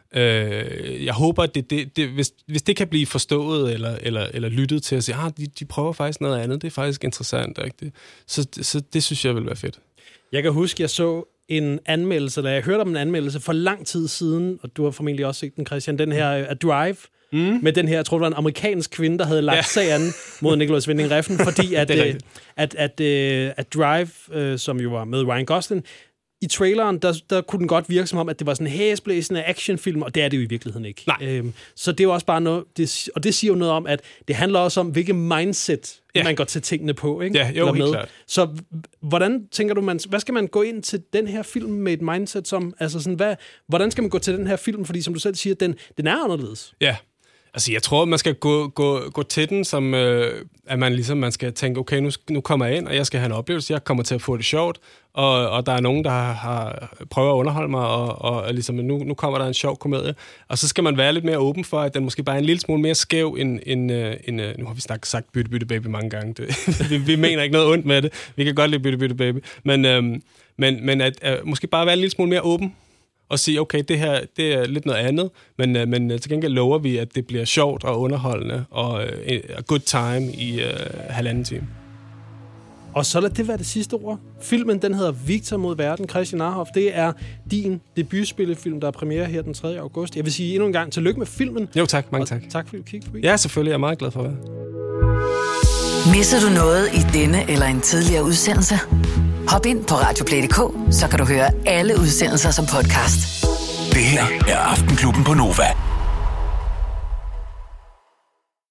Øh, jeg håber, at det, det, det, hvis, hvis det kan blive forstået eller, eller, eller lyttet til at sige, ah, de, de prøver faktisk noget andet, det er faktisk interessant. Ikke? Så, så det synes jeg vil være fedt. Jeg kan huske, jeg så en anmeldelse, eller jeg hørte om en anmeldelse for lang tid siden, og du har formentlig også set den, Christian, den her A Drive, mm. med den her, jeg tror, det var en amerikansk kvinde, der havde lagt ja. sag an mod Nicolas Winding Refn, fordi at, øh, at, at, øh, at Drive, øh, som jo var med Ryan Gosling, i traileren, der, der kunne den godt virke som om, at det var sådan en hæsblæsende actionfilm, og det er det jo i virkeligheden ikke. Øhm, så det er jo også bare noget, det, og det siger jo noget om, at det handler også om, hvilket mindset ja. man går til tingene på. Ikke? Ja, jo, Eller helt med. klart. Så hvordan tænker du, man, hvad skal man gå ind til den her film med et mindset som, altså sådan, hvad, hvordan skal man gå til den her film, fordi som du selv siger, den, den er anderledes. Ja. Altså, jeg tror, man skal gå, gå, gå til den, som øh, at man ligesom man skal tænke, okay, nu, nu kommer jeg ind, og jeg skal have en oplevelse, jeg kommer til at få det sjovt, og, og der er nogen, der har, har prøver at underholde mig, og, og ligesom, nu, nu kommer der en sjov komedie. Og så skal man være lidt mere åben for, at den måske bare er en lille smule mere skæv, end, end, end nu har vi snakket, sagt Bytte Bytte Baby mange gange. Det, vi, vi mener ikke noget ondt med det. Vi kan godt lide Bytte Bytte Baby. Men, øhm, men, men at øh, måske bare være en lille smule mere åben, og sige, okay, det her det er lidt noget andet, men, men til gengæld lover vi, at det bliver sjovt og underholdende og uh, a good time i uh, halvanden time. Og så lad det være det sidste ord. Filmen, den hedder Victor mod verden. Christian Arhoff, det er din debutspillefilm, der er premiere her den tredje august. Jeg vil sige endnu en gang tillykke med filmen. Jo tak, mange tak. Tak fordi du kiggede forbi. Ja, selvfølgelig. Jeg er meget glad for at være. Misser du noget i denne eller en tidligere udsendelse? Hop ind på radioplay punktum d k, så kan du høre alle udsendelser som podcast. Det her er Aftenklubben på Nova.